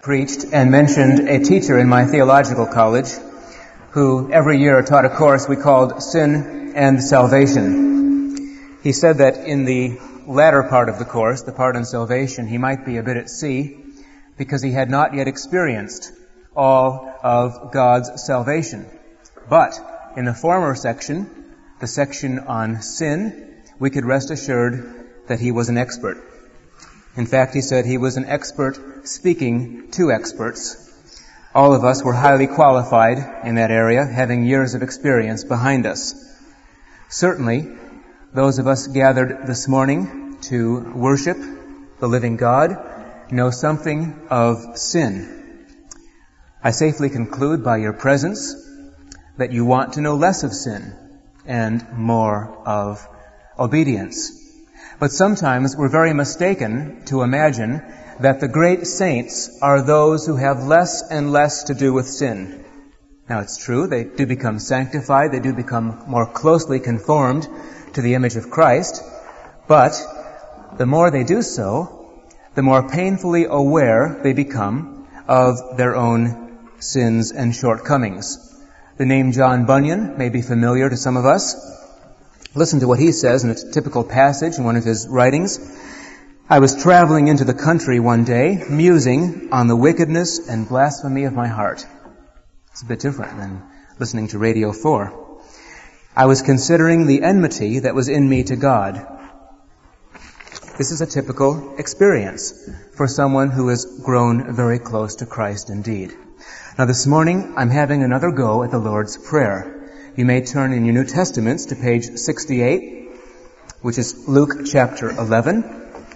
preached and mentioned a teacher in my theological college who every year taught a course we called Sin and Salvation. He said that in the latter part of the course, the part on salvation, he might be a bit at sea because he had not yet experienced all of God's salvation. But in the former section, the section on sin, we could rest assured that he was an expert. In fact, he said he was an expert speaking to experts. All of us were highly qualified in that area, having years of experience behind us. Certainly, those of us gathered this morning to worship the living God know something of sin. I safely conclude by your presence that you want to know less of sin and more of obedience. But sometimes we're very mistaken to imagine that the great saints are those who have less and less to do with sin. Now it's true, they do become sanctified, they do become more closely conformed to the image of Christ, but the more they do so, the more painfully aware they become of their own sins and shortcomings. The name John Bunyan may be familiar to some of us. Listen to what he says in a typical passage in one of his writings. I was traveling into the country one day, musing on the wickedness and blasphemy of my heart. It's a bit different than listening to Radio 4. I was considering the enmity that was in me to God. This is a typical experience for someone who has grown very close to Christ indeed. Now this morning, I'm having another go at the Lord's Prayer. You may turn in your New Testaments to page 68, which is Luke chapter 11.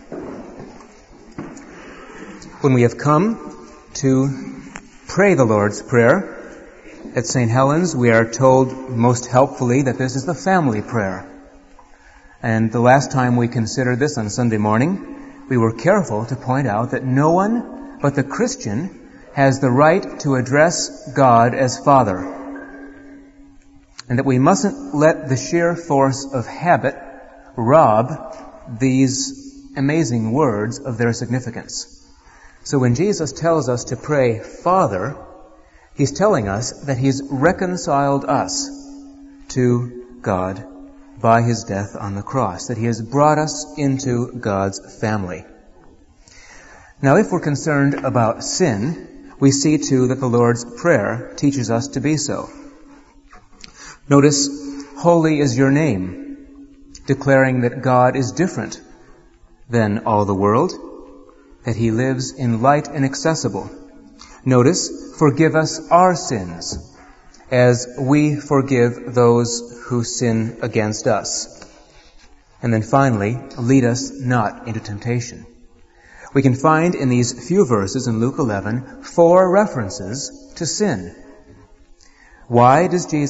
When we have come to pray the Lord's Prayer at St. Helens, we are told most helpfully that this is the family prayer. And the last time we considered this on Sunday morning, we were careful to point out that no one but the Christian has the right to address God as Father. And that we mustn't let the sheer force of habit rob these amazing words of their significance. So when Jesus tells us to pray, Father, He's telling us that He's reconciled us to God by His death on the cross, that He has brought us into God's family. Now, if we're concerned about sin, we see too that the Lord's Prayer teaches us to be so. Notice, holy is your name, declaring that God is different than all the world, that He lives in light and accessible. Notice, forgive us our sins, as we forgive those who sin against us. And then finally, lead us not into temptation. We can find in these few verses in Luke 11 4 references to sin. Why does He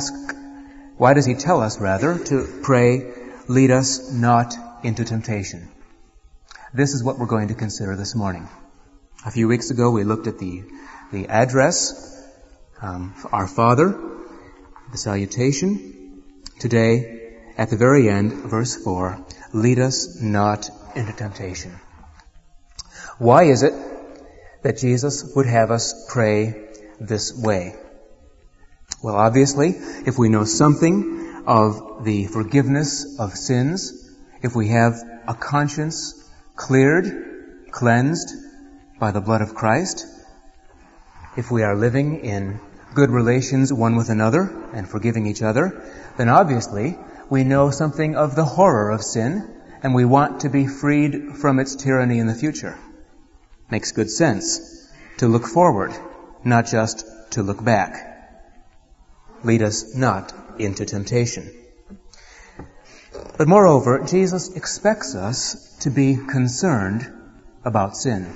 tell us, to pray, lead us not into temptation? This is what we're going to consider this morning. A few weeks ago, we looked at the address, Our Father, the salutation. Today, at the very end, verse 4, lead us not into temptation. Why is it that Jesus would have us pray this way? Well, obviously, if we know something of the forgiveness of sins, if we have a conscience cleared, cleansed by the blood of Christ, if we are living in good relations one with another and forgiving each other, then obviously we know something of the horror of sin and we want to be freed from its tyranny in the future. Makes good sense to look forward, not just to look back. Lead us not into temptation. But moreover, Jesus expects us to be concerned about sin.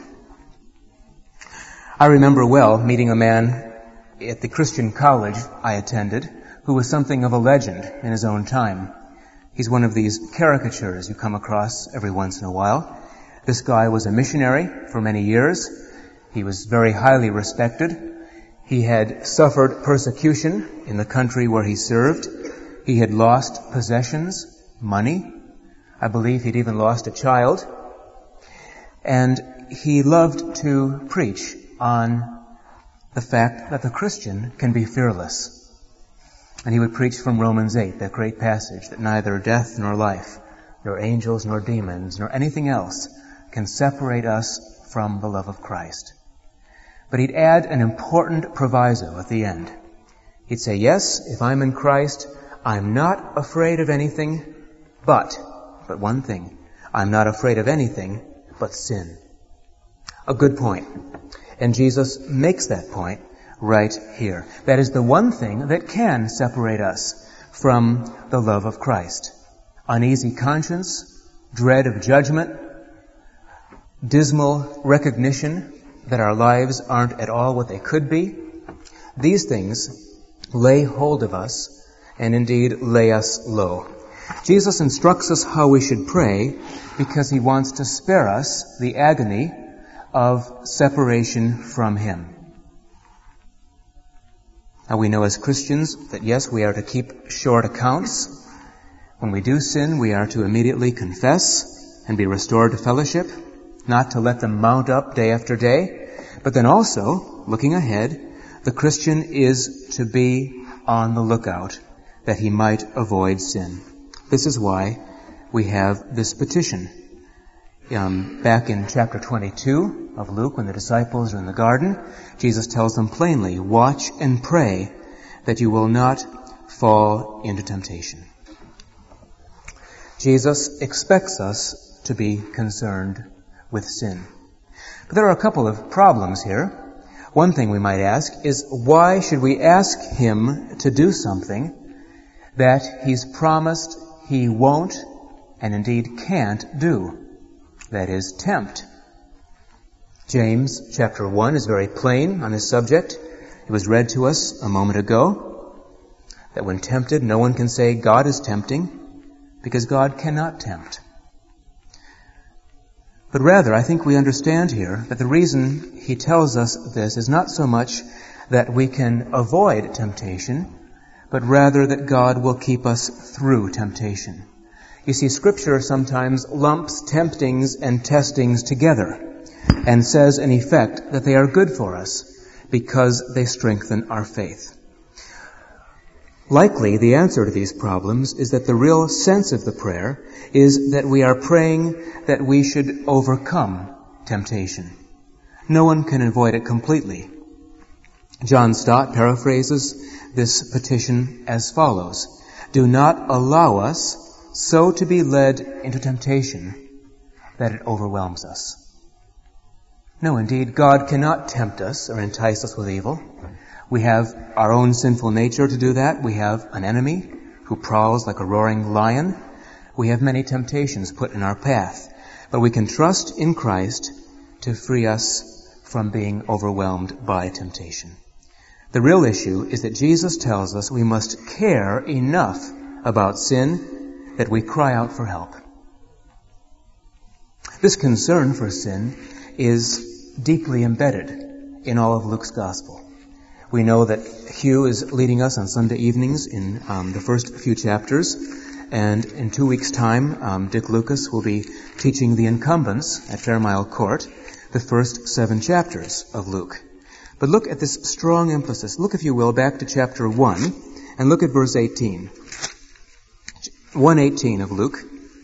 I remember well meeting a man at the Christian college I attended who was something of a legend in his own time. He's one of these caricatures you come across every once in a while. This guy was a missionary for many years. He was very highly respected. He had suffered persecution in the country where he served. He had lost possessions, money. I believe he'd even lost a child. And he loved to preach on the fact that the Christian can be fearless. And he would preach from Romans 8, that great passage, that neither death nor life, nor angels nor demons, nor anything else can separate us from the love of Christ. But he'd add an important proviso at the end. He'd say, yes, if I'm in Christ, I'm not afraid of anything but one thing. I'm not afraid of anything but sin. A good point. And Jesus makes that point right here. That is the one thing that can separate us from the love of Christ. Uneasy conscience, dread of judgment, dismal recognition that our lives aren't at all what they could be. These things lay hold of us and indeed lay us low. Jesus instructs us how we should pray because he wants to spare us the agony of separation from him. Now we know as Christians that yes, we are to keep short accounts. When we do sin, we are to immediately confess and be restored to fellowship, not to let them mount up day after day. But then also, looking ahead, the Christian is to be on the lookout that he might avoid sin. This is why we have this petition. Back in chapter 22 of Luke, when the disciples are in the garden, Jesus tells them plainly, watch and pray that you will not fall into temptation. Jesus expects us to be concerned with sin. But there are a couple of problems here. One thing we might ask is, why should we ask him to do something that he's promised he won't and indeed can't do? That is, tempt. James chapter 1 is very plain on this subject. It was read to us a moment ago that when tempted, no one can say God is tempting because God cannot tempt. But rather, I think we understand here that the reason he tells us this is not so much that we can avoid temptation, but rather that God will keep us through temptation. You see, Scripture sometimes lumps temptings and testings together and says, in effect, that they are good for us because they strengthen our faith. Likely, the answer to these problems is that the real sense of the prayer is that we are praying that we should overcome temptation. No one can avoid it completely. John Stott paraphrases this petition as follows: do not allow us so to be led into temptation that it overwhelms us. No, indeed, God cannot tempt us or entice us with evil. We have our own sinful nature to do that. We have an enemy who prowls like a roaring lion. We have many temptations put in our path. But we can trust in Christ to free us from being overwhelmed by temptation. The real issue is that Jesus tells us we must care enough about sin that we cry out for help. This concern for sin is deeply embedded in all of Luke's gospel. We know that Hugh is leading us on Sunday evenings in the first few chapters, and in 2 weeks' time, Dick Lucas will be teaching the incumbents at Fairmile Court the first 7 chapters of Luke. But look at this strong emphasis. Look, if you will, back to chapter 1, and look at verse 18. 1:18 of Luke.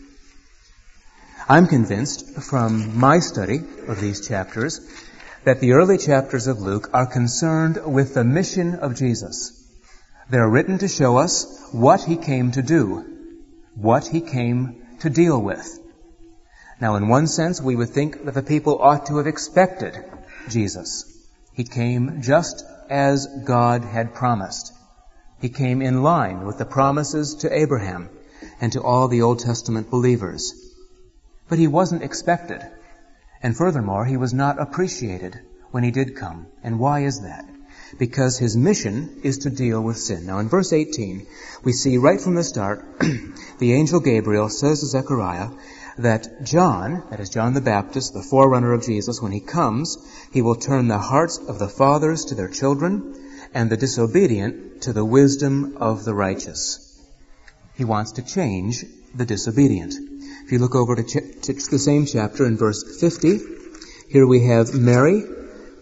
I'm convinced from my study of these chapters that the early chapters of Luke are concerned with the mission of Jesus. They're written to show us what he came to do, what he came to deal with. Now, in one sense, we would think that the people ought to have expected Jesus. He came just as God had promised. He came in line with the promises to Abraham and to all the Old Testament believers. But he wasn't expected. And furthermore, he was not appreciated when he did come. And why is that? Because his mission is to deal with sin. Now in verse 18, we see right from the start, the angel Gabriel says to Zechariah that John, that is John the Baptist, the forerunner of Jesus, when he comes, he will turn the hearts of the fathers to their children and the disobedient to the wisdom of the righteous. He wants to change the disobedient. If you look over to the same chapter in verse 50, here we have Mary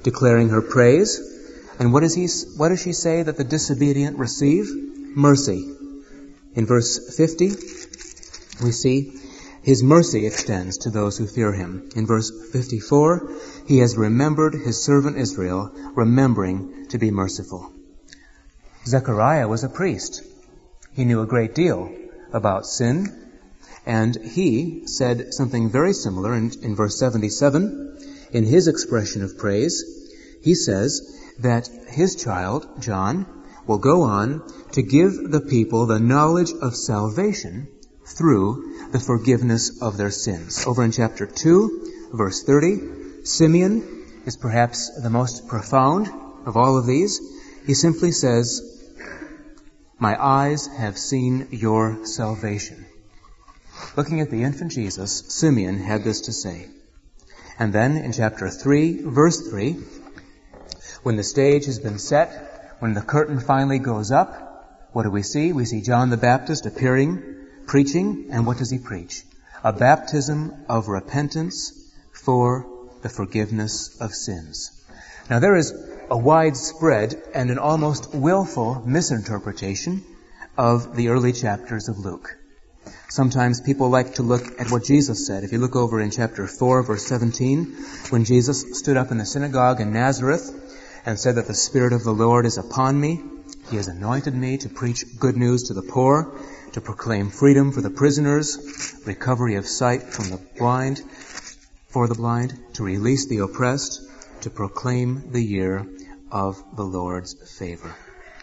declaring her praise. And what does she say that the disobedient receive? Mercy. In verse 50, we see his mercy extends to those who fear him. In verse 54, he has remembered his servant Israel, remembering to be merciful. Zechariah was a priest. He knew a great deal about sin, and he said something very similar in verse 77. In his expression of praise, he says that his child, John, will go on to give the people the knowledge of salvation through the forgiveness of their sins. Over in chapter 2, verse 30, Simeon is perhaps the most profound of all of these. He simply says, "My eyes have seen your salvation." Looking at the infant Jesus, Simeon had this to say. And then in chapter 3, verse 3, when the stage has been set, when the curtain finally goes up, what do we see? We see John the Baptist appearing, preaching, and what does he preach? A baptism of repentance for the forgiveness of sins. Now there is a widespread and an almost willful misinterpretation of the early chapters of Luke. Sometimes people like to look at what Jesus said. If you look over in chapter 4, verse 17, when Jesus stood up in the synagogue in Nazareth and said that the Spirit of the Lord is upon me, He has anointed me to preach good news to the poor, to proclaim freedom for the prisoners, recovery of sight from the blind, for the blind, to release the oppressed, to proclaim the year of the Lord's favor.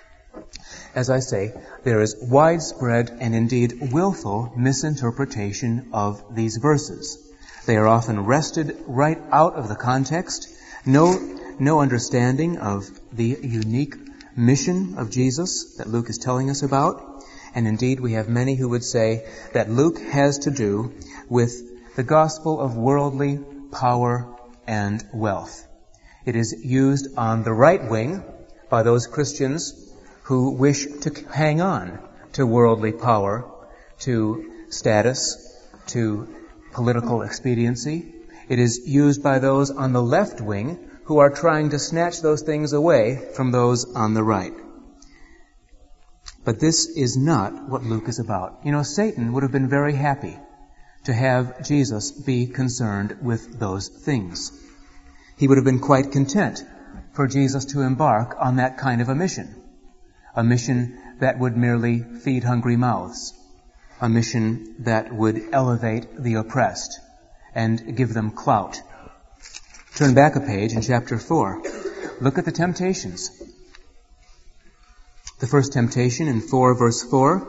As I say, there is widespread and indeed willful misinterpretation of these verses. They are often wrested right out of the context. No understanding of the unique mission of Jesus that Luke is telling us about. And indeed, we have many who would say that Luke has to do with the gospel of worldly power and wealth. It is used on the right wing by those Christians who wish to hang on to worldly power, to status, to political expediency. It is used by those on the left wing who are trying to snatch those things away from those on the right. But this is not what Luke is about. You know, Satan would have been very happy to have Jesus be concerned with those things. He would have been quite content for Jesus to embark on that kind of a mission that would merely feed hungry mouths, a mission that would elevate the oppressed and give them clout. Turn back a page in chapter 4. Look at the temptations. The first temptation in 4 verse 4,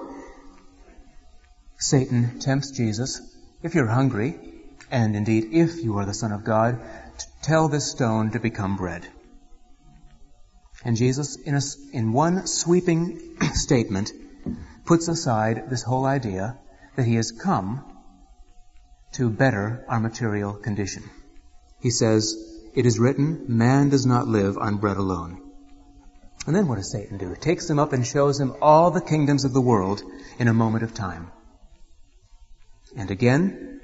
Satan tempts Jesus, if you're hungry, and indeed if you are the Son of God, tell this stone to become bread. And Jesus, in one sweeping statement, puts aside this whole idea that he has come to better our material condition. He says, "It is written, man does not live on bread alone." And then what does Satan do? He takes him up and shows him all the kingdoms of the world in a moment of time. And again,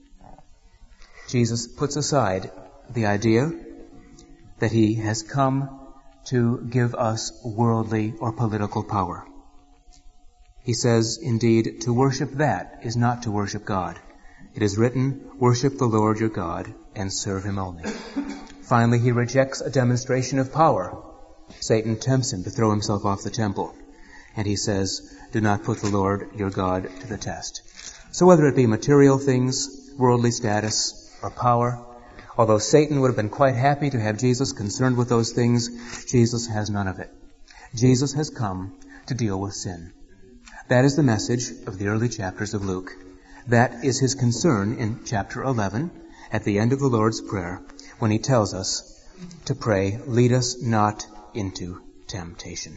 Jesus puts aside the idea that he has come to give us worldly or political power. He says, indeed, to worship that is not to worship God. It is written, worship the Lord your God and serve him only. Finally, he rejects a demonstration of power. Satan tempts him to throw himself off the temple. And he says, do not put the Lord your God to the test. So whether it be material things, worldly status, or power, although Satan would have been quite happy to have Jesus concerned with those things, Jesus has none of it. Jesus has come to deal with sin. That is the message of the early chapters of Luke. That is his concern in chapter 11, at the end of the Lord's Prayer, when he tells us to pray, lead us not into temptation.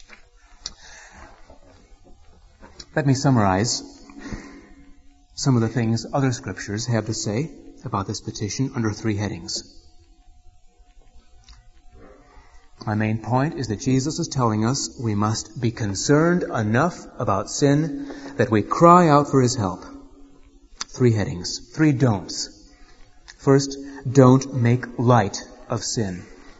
Let me summarize some of the things other scriptures have to say about this petition under 3 headings. My main point is that Jesus is telling us we must be concerned enough about sin that we cry out for his help. 3 headings, 3 don'ts. First, don't make light of sin.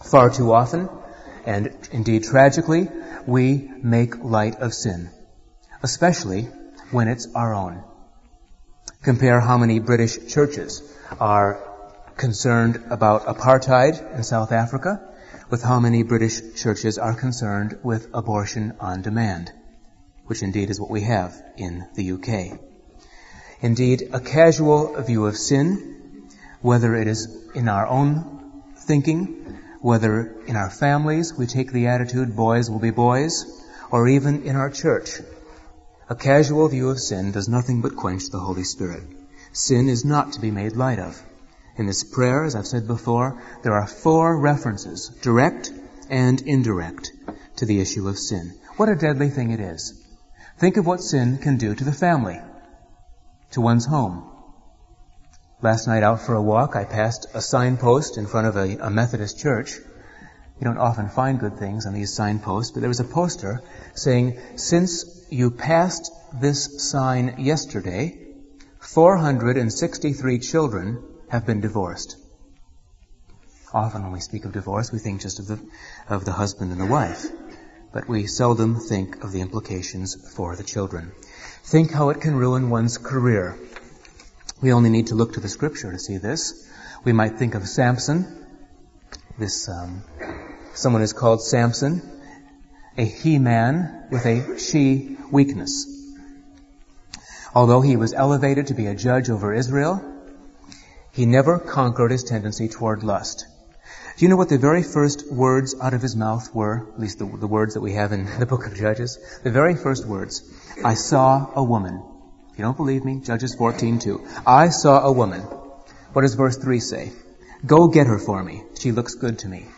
Far too often, and indeed tragically, we make light of sin, especially when it's our own. Compare how many British churches are concerned about apartheid in South Africa with how many British churches are concerned with abortion on demand, which indeed is what we have in the UK. Indeed, a casual view of sin, whether it is in our own thinking, whether in our families we take the attitude boys will be boys, or even in our church, a casual view of sin does nothing but quench the Holy Spirit. Sin is not to be made light of. In this prayer, as I've said before, there are 4 references, direct and indirect, to the issue of sin. What a deadly thing it is. Think of what sin can do to the family, to one's home. Last night out for a walk, I passed a signpost in front of a Methodist church. You don't often find good things on these signposts, but there was a poster saying, "Since you passed this sign yesterday, 463 children have been divorced." Often when we speak of divorce, we think just of the husband and the wife, but we seldom think of the implications for the children. Think how it can ruin one's career. We only need to look to the Scripture to see this. We might think of Samson. Someone is called Samson, a he-man with a she weakness. Although he was elevated to be a judge over Israel, he never conquered his tendency toward lust. Do you know what the very first words out of his mouth were? At least the words that we have in the book of Judges. The very first words, "I saw a woman." If you don't believe me, Judges 14:2. I saw a woman. What does verse 3 say? "Go get her for me. She looks good to me."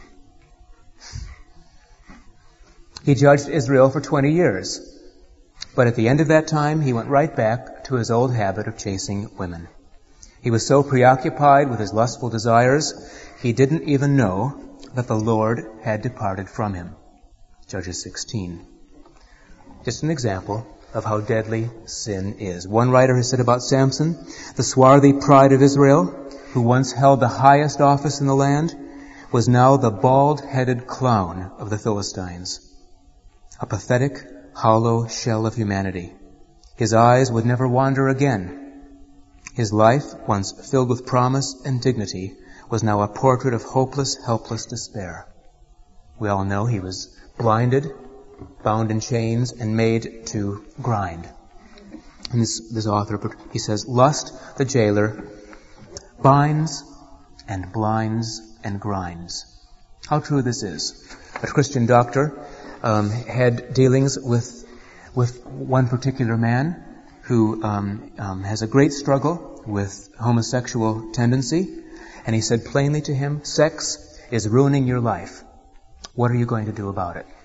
He judged Israel for 20 years. But at the end of that time, he went right back to his old habit of chasing women. He was so preoccupied with his lustful desires, he didn't even know that the Lord had departed from him. Judges 16. Just an example of how deadly sin is. One writer has said about Samson, the swarthy pride of Israel, who once held the highest office in the land, was now the bald-headed clown of the Philistines. A pathetic, hollow shell of humanity. His eyes would never wander again. His life, once filled with promise and dignity, was now a portrait of hopeless, helpless despair. We all know he was blinded, bound in chains, and made to grind. And this author, he says, "Lust, the jailer, binds and blinds and grinds." How true this is. A Christian doctor had dealings with one particular man who has a great struggle with homosexual tendency, and he said plainly to him, "Sex is ruining your life. What are you going to do about it?"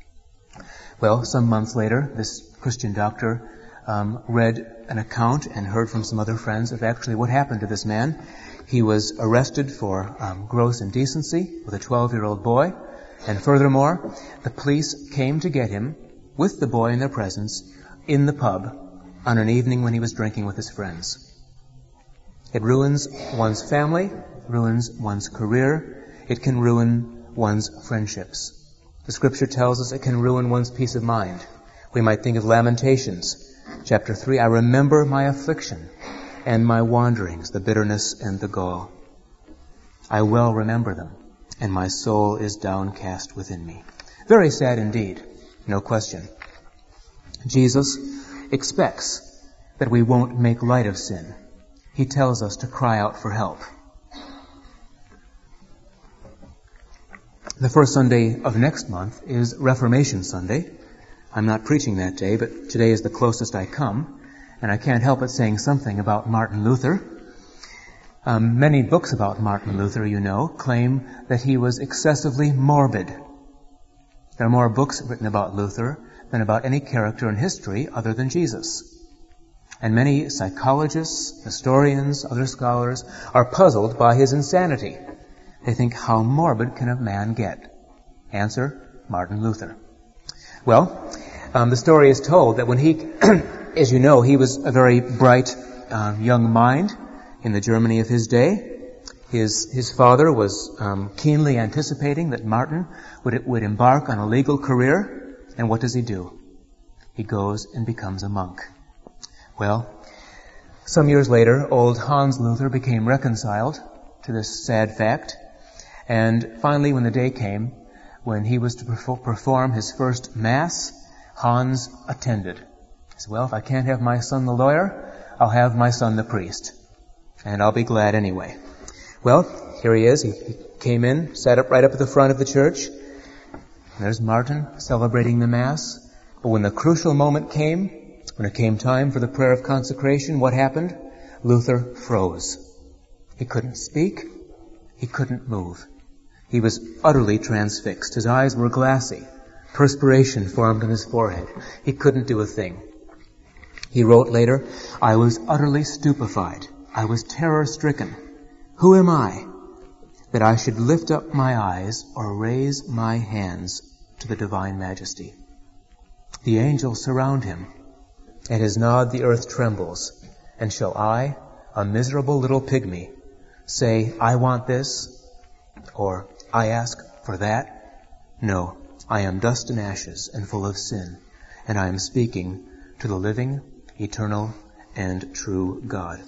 Well, some months later, this Christian doctor read an account and heard from some other friends of actually what happened to this man. He was arrested for gross indecency with a 12-year-old boy, and furthermore, the police came to get him with the boy in their presence in the pub on an evening when he was drinking with his friends. It ruins one's family, ruins one's career, it can ruin one's friendships. The Scripture tells us it can ruin one's peace of mind. We might think of Lamentations, chapter 3, "I remember my affliction and my wanderings, the bitterness and the gall. I well remember them, and my soul is downcast within me." Very sad indeed, no question. Jesus expects that we won't make light of sin. He tells us to cry out for help. The first Sunday of next month is Reformation Sunday. I'm not preaching that day, but today is the closest I come, and I can't help but saying something about Martin Luther. Many books about Martin Luther, you know, claim that he was excessively morbid. There are more books written about Luther than about any character in history other than Jesus. And many psychologists, historians, other scholars are puzzled by his insanity. They think, how morbid can a man get? Answer, Martin Luther. Well, the story is told that when he, as you know, he was a very bright young mind in the Germany of his day. His father was keenly anticipating that Martin would embark on a legal career, and what does he do? He goes and becomes a monk. Well, some years later, old Hans Luther became reconciled to this sad fact, and finally, when the day came when he was to perform his first Mass, Hans attended. He said, well, if I can't have my son the lawyer, I'll have my son the priest, and I'll be glad anyway. Well, here he is. He came in, sat up right up at the front of the church. And there's Martin celebrating the Mass. But when the crucial moment came, when it came time for the prayer of consecration, what happened? Luther froze. He couldn't speak. He couldn't move. He was utterly transfixed. His eyes were glassy. Perspiration formed on his forehead. He couldn't do a thing. He wrote later, I was utterly stupefied. I was terror-stricken. Who am I that I should lift up my eyes or raise my hands to the divine majesty? The angels surround him. At his nod the earth trembles. And shall I, a miserable little pygmy, say, I want this, or I ask for that? No, I am dust and ashes and full of sin, and I am speaking to the living, eternal, and true God.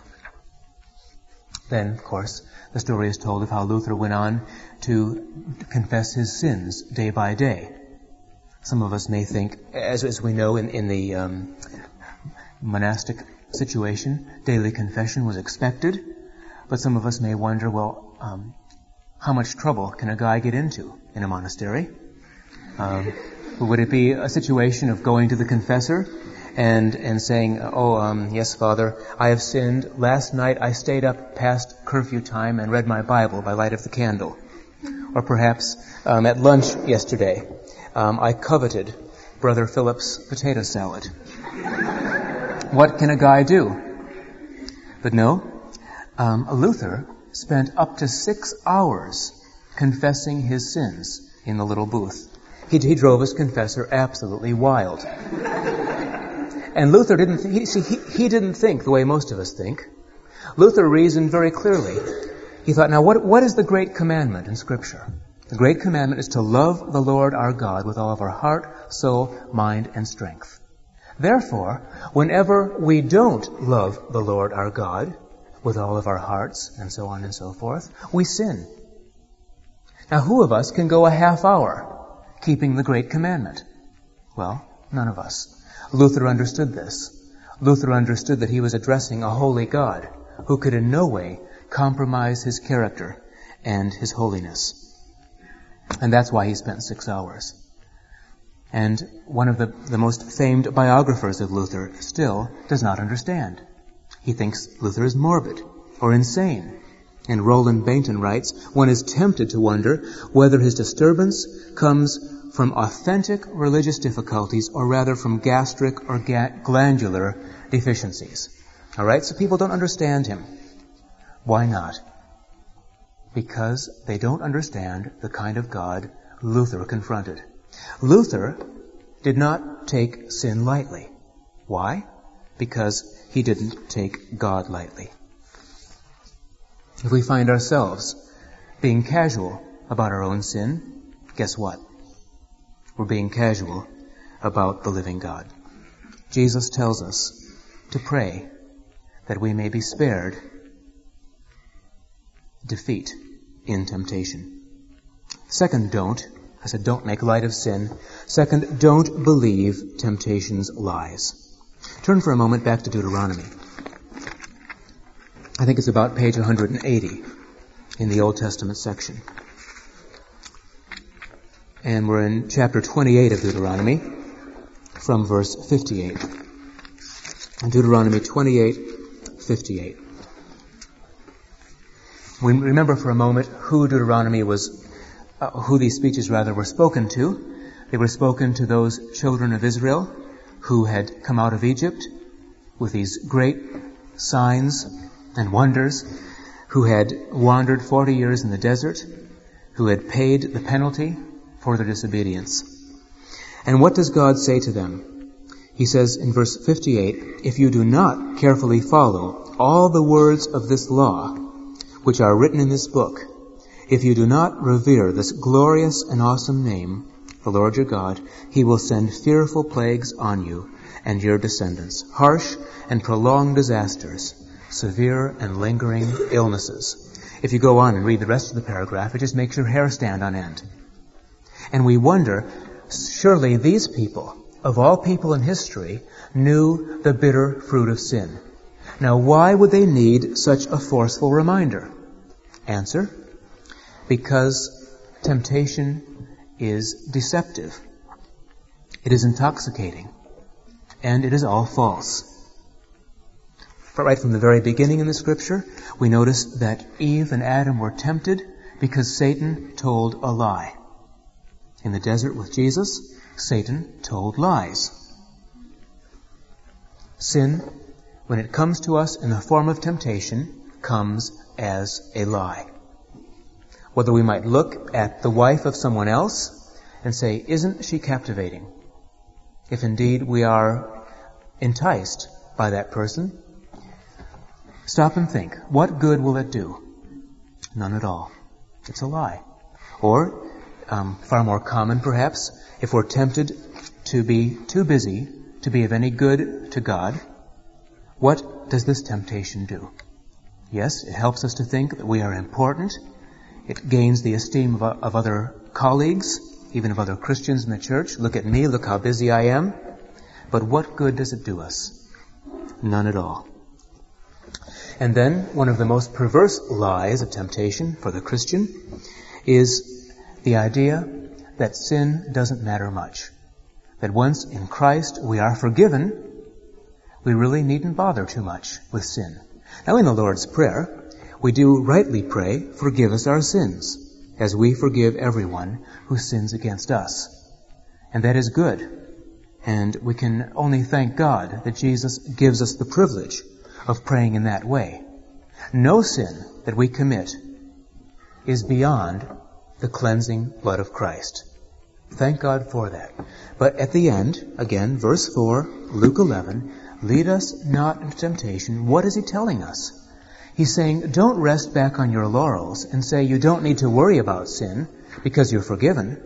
Then, of course, the story is told of how Luther went on to confess his sins day by day. Some of us may think, as we know in the monastic situation, daily confession was expected. But some of us may wonder, well, how much trouble can a guy get into in a monastery? Would it be a situation of going to the confessor and saying, yes, Father, I have sinned. Last night I stayed up past curfew time and read my Bible by light of the candle. Or perhaps at lunch yesterday, I coveted Brother Philip's potato salad. What can a guy do? But no, Luther spent up to 6 hours confessing his sins in the little booth. He drove his confessor absolutely wild. And Luther didn't think the way most of us think. Luther reasoned very clearly. He thought, now what is the great commandment in Scripture? The great commandment is to love the Lord our God with all of our heart, soul, mind, and strength. Therefore, whenever we don't love the Lord our God with all of our hearts, and so on and so forth, we sin. Now, who of us can go a half hour keeping the great commandment? Well, none of us. Luther understood this. Luther understood that he was addressing a holy God who could in no way compromise his character and his holiness. And that's why he spent 6 hours. And one of the most famed biographers of Luther still does not understand. He thinks Luther is morbid or insane. And Roland Bainton writes, one is tempted to wonder whether his disturbance comes from authentic religious difficulties or rather from gastric or glandular deficiencies. All right, so people don't understand him. Why not? Because they don't understand the kind of God Luther confronted. Luther did not take sin lightly. Why? Because he didn't take God lightly. If we find ourselves being casual about our own sin, guess what? We're being casual about the living God. Jesus tells us to pray that we may be spared defeat in temptation. Second, I said don't make light of sin. Second, don't believe temptation's lies. Turn for a moment back to Deuteronomy. I think it's about page 180 in the Old Testament section. And we're in chapter 28 of Deuteronomy from verse 58. Deuteronomy 28:58. We remember for a moment who these speeches were spoken to. They were spoken to those children of Israel who had come out of Egypt with these great signs and wonders, who had wandered 40 years in the desert, who had paid the penalty for their disobedience. And what does God say to them? He says in verse 58, if you do not carefully follow all the words of this law, which are written in this book, if you do not revere this glorious and awesome name, the Lord your God, He will send fearful plagues on you and your descendants, harsh and prolonged disasters, severe and lingering illnesses. If you go on and read the rest of the paragraph, it just makes your hair stand on end. And we wonder, surely these people, of all people in history, knew the bitter fruit of sin. Now, why would they need such a forceful reminder? Answer: because temptation is deceptive. It is intoxicating. And it is all false. But right from the very beginning in the Scripture, we notice that Eve and Adam were tempted because Satan told a lie. In the desert with Jesus, Satan told lies. Sin, when it comes to us in the form of temptation, comes as a lie. Whether we might look at the wife of someone else and say, "Isn't she captivating?" If indeed we are enticed by that person, stop and think, what good will it do? None at all. It's a lie. Or, far more common perhaps, if we're tempted to be too busy to be of any good to God, what does this temptation do? Yes, it helps us to think that we are important. It gains the esteem of other colleagues, even of other Christians in the church. Look at me, look how busy I am. But what good does it do us? None at all. And then, one of the most perverse lies of temptation for the Christian is the idea that sin doesn't matter much. That once in Christ we are forgiven, we really needn't bother too much with sin. Now, in the Lord's Prayer, we do rightly pray, "Forgive us our sins, as we forgive everyone who sins against us." And that is good. And we can only thank God that Jesus gives us the privilege of praying in that way. No sin that we commit is beyond the cleansing blood of Christ. Thank God for that. But at the end, again, verse 4, Luke 11, "Lead us not into temptation." What is He telling us? He's saying, don't rest back on your laurels and say you don't need to worry about sin because you're forgiven.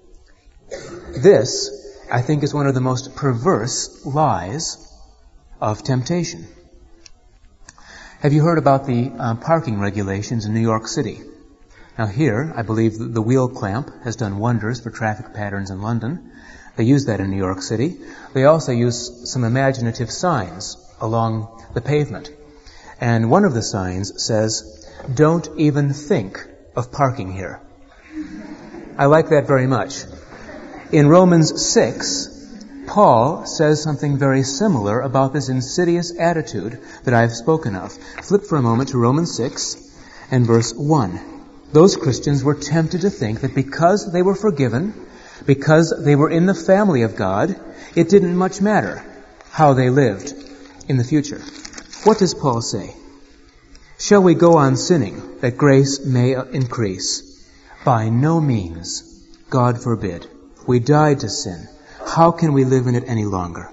This, I think, is one of the most perverse lies of temptation. Have you heard about the parking regulations in New York City? Now here, I believe the wheel clamp has done wonders for traffic patterns in London. They use that in New York City. They also use some imaginative signs along the pavement. And one of the signs says, "Don't even think of parking here." I like that very much. In Romans 6, Paul says something very similar about this insidious attitude that I've spoken of. Flip for a moment to Romans 6 and verse 1. Those Christians were tempted to think that because they were forgiven, because they were in the family of God, it didn't much matter how they lived in the future. What does Paul say? "Shall we go on sinning that grace may increase? By no means. God forbid. We died to sin. How can we live in it any longer?"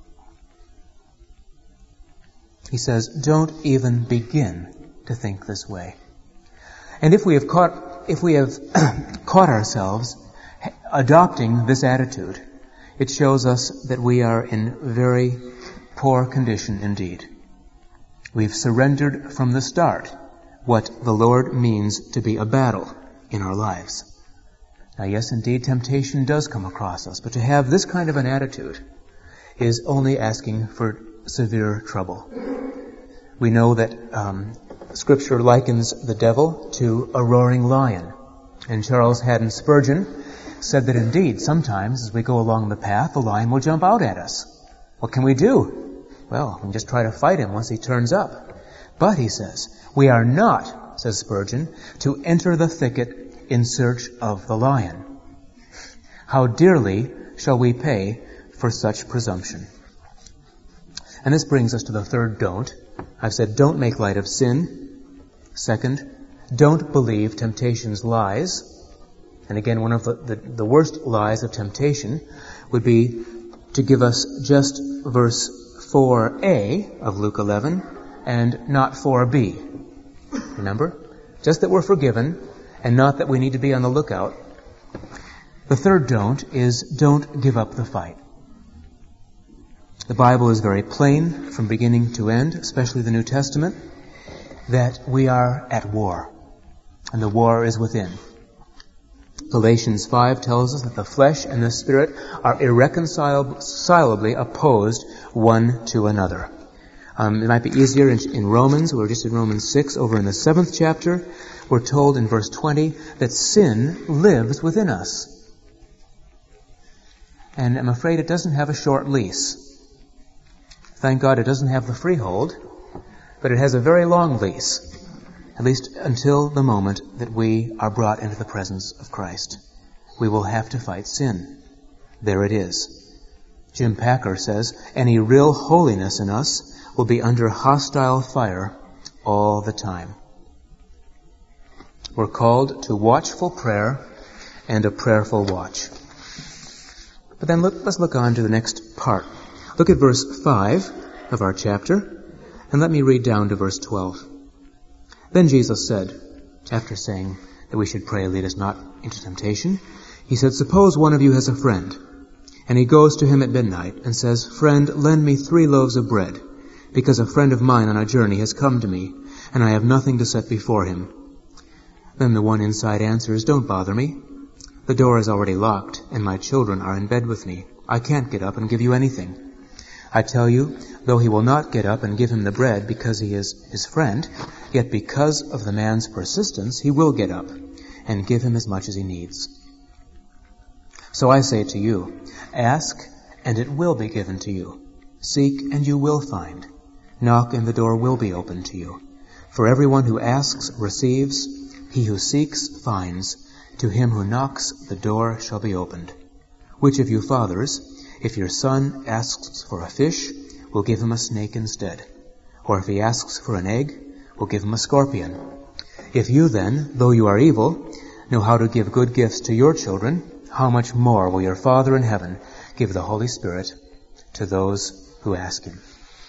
He says, don't even begin to think this way. And if we have caught ourselves adopting this attitude, it shows us that we are in very poor condition indeed. We've surrendered from the start what the Lord means to be a battle in our lives. Now, yes, indeed, temptation does come across us, but to have this kind of an attitude is only asking for severe trouble. We know that Scripture likens the devil to a roaring lion. And Charles Haddon Spurgeon said that indeed, sometimes as we go along the path, the lion will jump out at us. What can we do? Well, we can just try to fight him once he turns up. But, he says, we are not, says Spurgeon, to enter the thicket in search of the lion. How dearly shall we pay for such presumption? And this brings us to the third don't. I've said don't make light of sin. Second, don't believe temptation's lies. And again, one of the worst lies of temptation would be to give us just verse 4a of Luke 11 and not 4b. Remember? Just that we're forgiven, and not that we need to be on the lookout. The third don't is don't give up the fight. The Bible is very plain from beginning to end, especially the New Testament, that we are at war, and the war is within. Galatians 5 tells us that the flesh and the spirit are irreconcilably opposed one to another. It might be easier in Romans. We're just in Romans 6, over in the 7th chapter. We're told in verse 20 that sin lives within us. And I'm afraid it doesn't have a short lease. Thank God it doesn't have the freehold, but it has a very long lease, at least until the moment that we are brought into the presence of Christ. We will have to fight sin. There it is. Jim Packer says, any real holiness in us will be under hostile fire all the time. We're called to watchful prayer and a prayerful watch. But then let's look on to the next part. Look at verse 5 of our chapter, and let me read down to verse 12. Then Jesus said, after saying that we should pray, lead us not into temptation, he said, suppose one of you has a friend, and he goes to him at midnight and says, friend, lend me 3 loaves of bread, because a friend of mine on a journey has come to me, and I have nothing to set before him. Then the one inside answers, don't bother me. The door is already locked, and my children are in bed with me. I can't get up and give you anything. I tell you, though he will not get up and give him the bread because he is his friend, yet because of the man's persistence, he will get up and give him as much as he needs. So I say to you, ask, and it will be given to you. Seek, and you will find. Knock, and the door will be opened to you. For everyone who asks receives, he who seeks finds, to him who knocks the door shall be opened. Which of you fathers, if your son asks for a fish, will give him a snake instead? Or if he asks for an egg, will give him a scorpion? If you then, though you are evil, know how to give good gifts to your children, how much more will your Father in heaven give the Holy Spirit to those who ask him?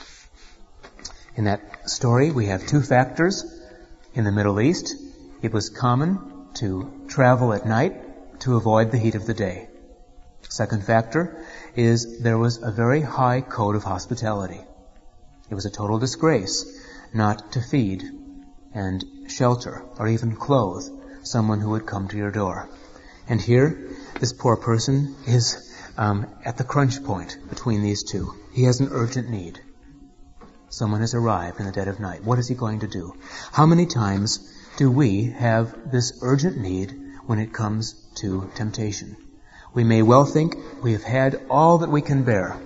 In that story, we have 2 factors. In the Middle East, it was common to travel at night to avoid the heat of the day. Second factor is there was a very high code of hospitality. It was a total disgrace not to feed and shelter or even clothe someone who would come to your door. And here, this poor person is at the crunch point between these two. He has an urgent need. Someone has arrived in the dead of night. What is he going to do? How many times do we have this urgent need when it comes to temptation? We may well think we have had all that we can bear.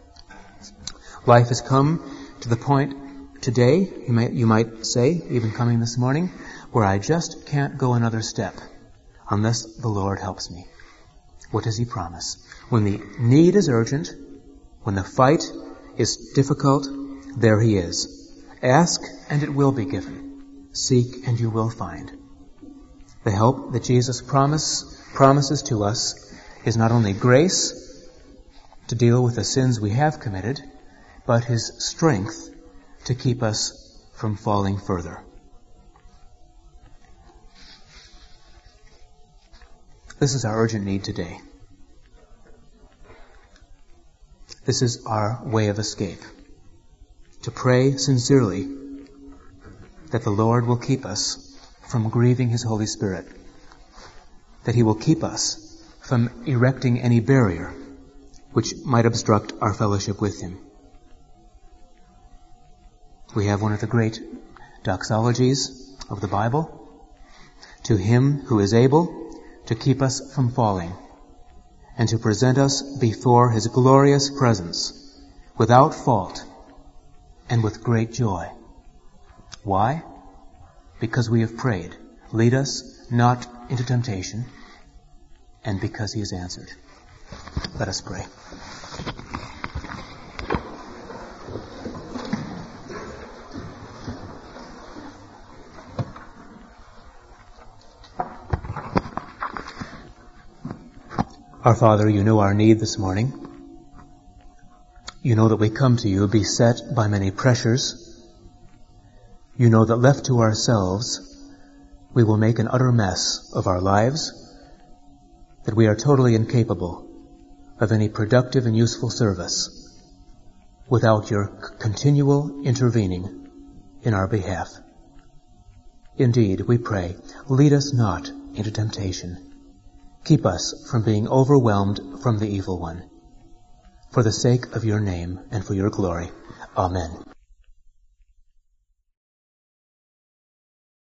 Life has come to the point today, you might say, even coming this morning, where I just can't go another step unless the Lord helps me. What does he promise? When the need is urgent, when the fight is difficult, there he is. Ask and it will be given. Seek and you will find. The help that Jesus promises to us is not only grace to deal with the sins we have committed, but his strength to keep us from falling further. This is our urgent need today. This is our way of escape. To pray sincerely that the Lord will keep us from grieving his Holy Spirit, that he will keep us from erecting any barrier which might obstruct our fellowship with him. We have one of the great doxologies of the Bible. To him who is able to keep us from falling and to present us before his glorious presence without fault and with great joy. Why? Because we have prayed, lead us not into temptation, and because he has answered. Let us pray. Our Father, you know our need this morning. You know that we come to you beset by many pressures. You know that left to ourselves, we will make an utter mess of our lives, that we are totally incapable of any productive and useful service without your continual intervening in our behalf. Indeed, we pray, lead us not into temptation. Keep us from being overwhelmed from the evil one. For the sake of your name and for your glory. Amen.